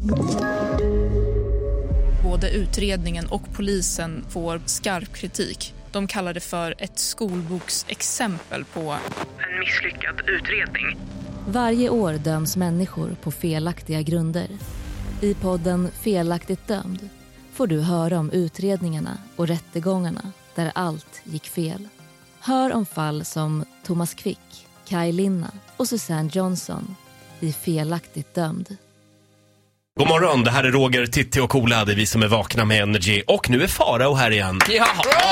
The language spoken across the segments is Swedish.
Både utredningen och polisen får skarp kritik. De kallar det för ett skolboksexempel på en misslyckad utredning. Varje år döms människor på felaktiga grunder. I podden Felaktigt dömd får du höra om utredningarna och rättegångarna där allt gick fel. Hör om fall som Thomas Quick, Kaj Linna och Susanne Johnson i Felaktigt dömd. God morgon, det här är Roger, Titti och Ola, det är vi som är vakna med Energy. Och nu är Farao här igen. Ja.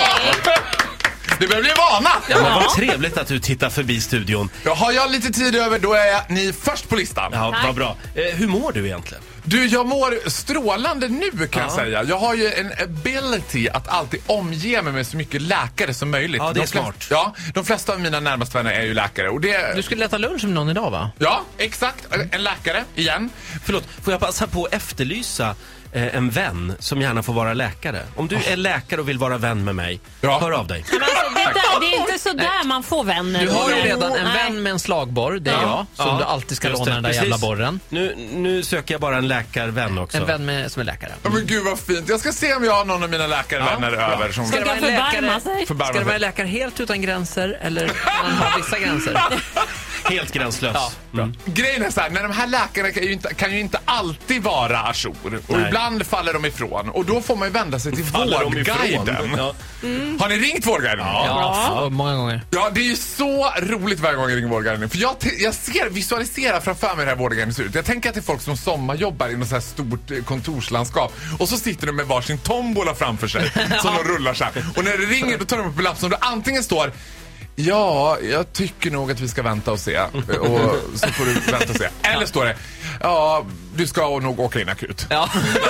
Det börjar bli vana. Ja, men vad trevligt att du tittar förbi studion. Har jag lite tid över, då är ni först på listan. Ja, vad bra. Hur mår du egentligen? Du, jag mår strålande nu kan jag säga. Jag har ju en ability att alltid omge mig med så mycket läkare som möjligt. Ja, det är smart. Ja, de flesta av mina närmaste vänner är ju läkare. Och det... Du skulle äta lunch med någon idag, va? Ja, exakt. En läkare, igen. Förlåt, får jag passa på att efterlysa en vän som gärna får vara läkare? Om du är läkare och vill vara vän med mig, hör av dig. Men alltså, det är inte så där man får vänner. Du har ju redan en vän med en slagborr, det är jag. Som du alltid ska låna den där jävla borren. Nu söker jag bara en läkarvän också. En vän som är läkare. Men gud vad fint. Jag ska se om jag har någon av mina läkarvänner över. Som... Ska det vara en läkare helt utan gränser eller man har vissa gränser? Helt gränslös. Ja, Grejen är så här, när de här läkarna kan ju inte alltid vara ajour. Och ibland faller de ifrån. Och då får man ju vända sig till Vårdguiden. Ja. Har ni ringt Vårdguiden? Ja, många gånger. Ja, det är ju så roligt varje gång jag ringer Vårdguiden. För jag visualiserar framför mig det här Vårdguiden ser ut. Jag tänker att det är folk som sommarjobbar i något så här stort kontorslandskap. Och så sitter de med varsin tombola framför sig. Som de rullar så här. Och när det ringer då tar de upp en lapp som det antingen står: ja, jag tycker nog att vi ska vänta och se. Och så får du vänta och se. Eller står det: ja, du ska nog åka in akut. Ja.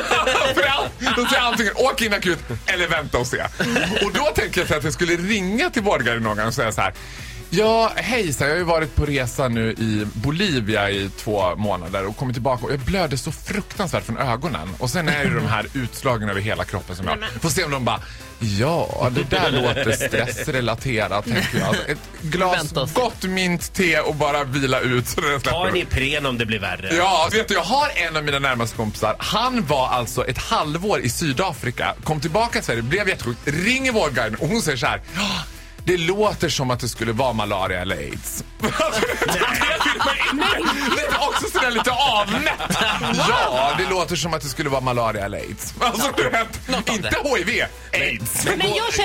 Då säger jag antingen åka in akut eller vänta och se. Och då tänker jag att jag skulle ringa till Vårdguiden någon gång och säga så här: ja, hej, jag har ju varit på resa nu i Bolivia i 2 månader och kommit tillbaka och jag blöder så fruktansvärt från ögonen. Och sen är det de här utslagen över hela kroppen som jag får se om de bara: ja, det där låter stressrelaterat, tänker jag. Ett glas gott mint-te och bara vila ut så det ta en Ipren om det blir värre. Ja, vet du, jag har en av mina närmaste kompisar. Han var alltså ett halvår i Sydafrika, kom tillbaka till Sverige, blev jättesjuk, ringer Vårdguiden och hon säger så här: det låter som att det skulle vara malaria eller AIDS. Lite också sådär lite avmätt. Ja, det låter som att det skulle vara malaria eller AIDS. Alltså, inte HIV, AIDS. Men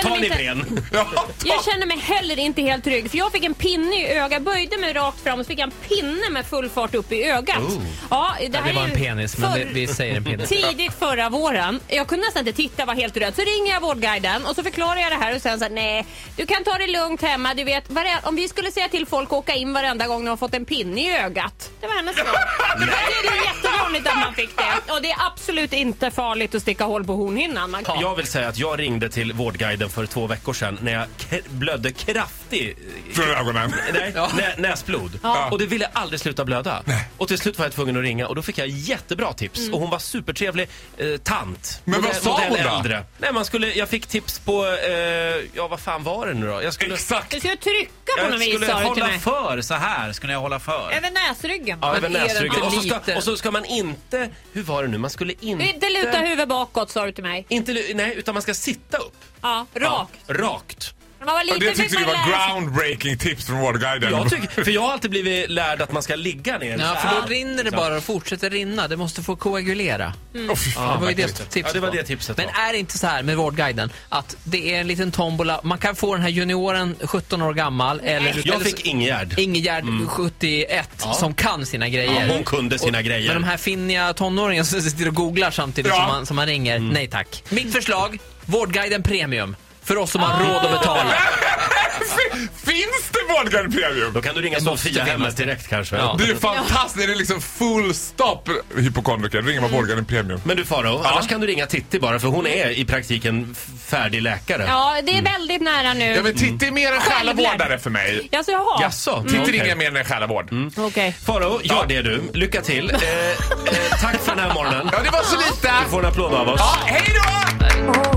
jag känner mig heller inte helt trygg. För jag fick en pinne i ögat, böjde mig rakt fram och fick en pinne med full fart upp i ögat. Ja, det var en penis, men vi säger en penis. Tidigt förra våren. Jag kunde nästan inte titta, var helt rädd. Så ringer jag Vårdguiden och så förklarar jag det här och sen så här: nej, du kan ta det lugnt hemma. Du vet, om vi skulle säga till folk att åka in varenda gång de har fått en pinne i ögat. Det var hennes svar. Det är jättevanligt att man fick det. Och det är absolut inte farligt att sticka hål på hornhinnan. Jag vill säga att jag ringde till Vårdguiden för 2 veckor sedan när jag blödde kraftigt från ögonen. Näsblod. Och det ville aldrig sluta blöda. Och till slut var jag tvungen att ringa och då fick jag jättebra tips. Och hon var supertrevlig tant. Men vad sa hon då? Äldre. Nej, jag fick tips på vad fan var det nu då? Exakt. Du skulle trycka på någon vis. Jag skulle hålla för så här. Skulle jag hålla för? Över näsryggen. Ja, över näsryggen. Och så ska man inte... Hur var det nu? Man skulle inte luta huvudet bakåt, sa du till mig. Nej, utan man ska sitta upp. Ja, rakt. Ja, rakt. Det tyckte du var groundbreaking tips från Vårdguiden. För jag har alltid blivit lärd att man ska ligga ner. Ja, för då rinner det bara och fortsätter rinna. Det måste få koagulera. Det var ju det tipset. Det var det tipset. Men är det inte så här med Vårdguiden att det är en liten tombola? Man kan få den här junioren 17 år gammal eller jag fick Ingegärd 71 som kan sina grejer. Ja, hon kunde sina grejer. Men de här finniga tonåringarna som sitter och googlar samtidigt som man ringer. Nej tack. Mitt förslag: Vårdguiden Premium. För oss som har råd att betala. Finns det Vårdguiden Premium? Då kan du ringa Sofia hemmet direkt kanske. Ja. Det är fantastiskt. Det är liksom full stopp hypokondriker. Ringer man Vårdguiden Premium. Men du Farao, annars kan du ringa Titti bara. För hon är i praktiken färdig läkare. Ja, det är väldigt nära nu. Ja, men Titti är mer en själavårdare för mig. Jaså, Titti ringer mer än en själavård. Okej. Farao, gör det du. Lycka till. Tack för den här morgonen. Ja, det var så lite. Du får en applåd av oss. Ja, hej då!